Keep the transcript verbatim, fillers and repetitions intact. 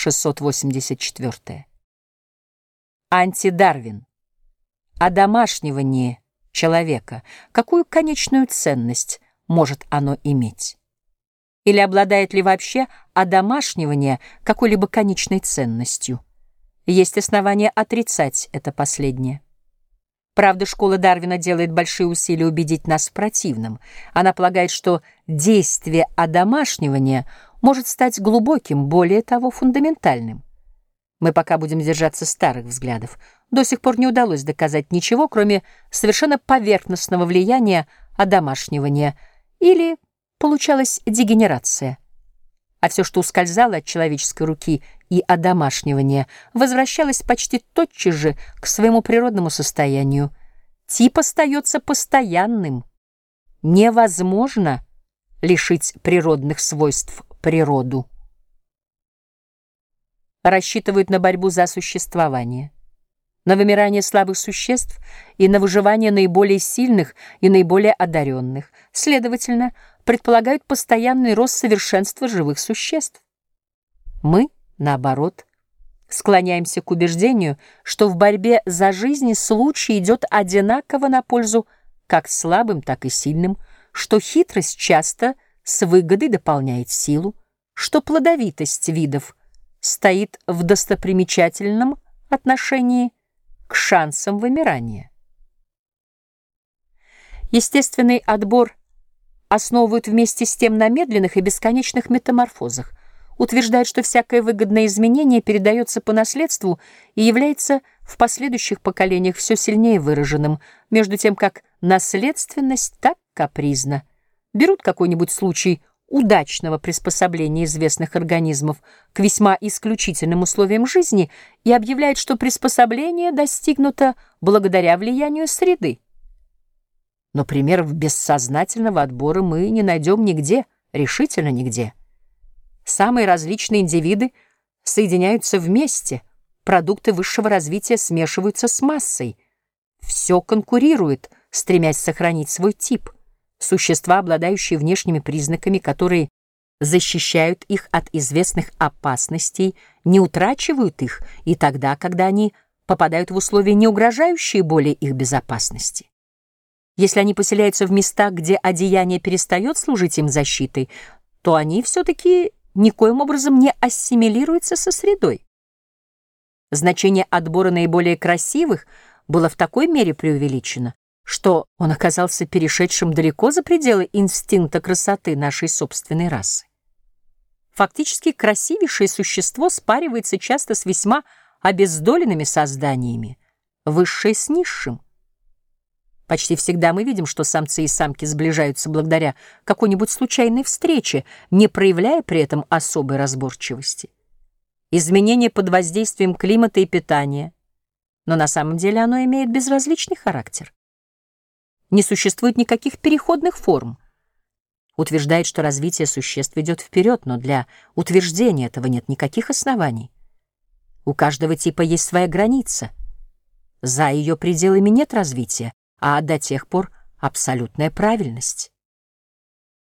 шестьсот восемьдесят четвёртое. Антидарвин. Одомашнивание человека. Какую конечную ценность может оно иметь? Или обладает ли вообще одомашнивание какой-либо конечной ценностью? Есть основания отрицать это последнее. Правда, школа Дарвина делает большие усилия убедить нас в противном. Она полагает, что действие одомашнивания может стать глубоким, более того, фундаментальным. Мы пока будем держаться старых взглядов. До сих пор не удалось доказать ничего, кроме совершенно поверхностного влияния одомашнивания, или получалась дегенерация. А все, что ускользало от человеческой руки и одомашнивания, возвращалось почти тотчас же к своему природному состоянию. Тип остается постоянным. Невозможно лишить природных свойств природу. Рассчитывают на борьбу за существование, на вымирание слабых существ и на выживание наиболее сильных и наиболее одаренных. Следовательно, предполагают постоянный рост совершенства живых существ. Мы, наоборот, склоняемся к убеждению, что в борьбе за жизнь случай идет одинаково на пользу как слабым, так и сильным, что хитрость часто с выгодой дополняет силу, что плодовитость видов стоит в достопримечательном отношении к шансам вымирания. Естественный отбор основывают вместе с тем на медленных и бесконечных метаморфозах, утверждают, что всякое выгодное изменение передается по наследству и является в последующих поколениях все сильнее выраженным, между тем как наследственность так капризна. Берут какой-нибудь случай удачного приспособления известных организмов к весьма исключительным условиям жизни и объявляют, что приспособление достигнуто благодаря влиянию среды. Но примеров бессознательного отбора мы не найдем нигде, решительно нигде. Самые различные индивиды соединяются вместе, продукты высшего развития смешиваются с массой. Все конкурирует, стремясь сохранить свой тип. Существа, обладающие внешними признаками, которые защищают их от известных опасностей, не утрачивают их и тогда, когда они попадают в условия, не угрожающие более их безопасности. Если они поселяются в местах, где одеяние перестает служить им защитой, то они все-таки никоим образом не ассимилируются со средой. Значение отбора наиболее красивых было в такой мере преувеличено, что он оказался перешедшим далеко за пределы инстинкта красоты нашей собственной расы. Фактически красивейшее существо спаривается часто с весьма обездоленными созданиями, высшее с низшим. Почти всегда мы видим, что самцы и самки сближаются благодаря какой-нибудь случайной встрече, не проявляя при этом особой разборчивости. Изменение под воздействием климата и питания, но на самом деле оно имеет безразличный характер. Не существует никаких переходных форм. Утверждает, что развитие существ идет вперед, но для утверждения этого нет никаких оснований. У каждого типа есть своя граница. За ее пределами нет развития, а до тех пор абсолютная правильность.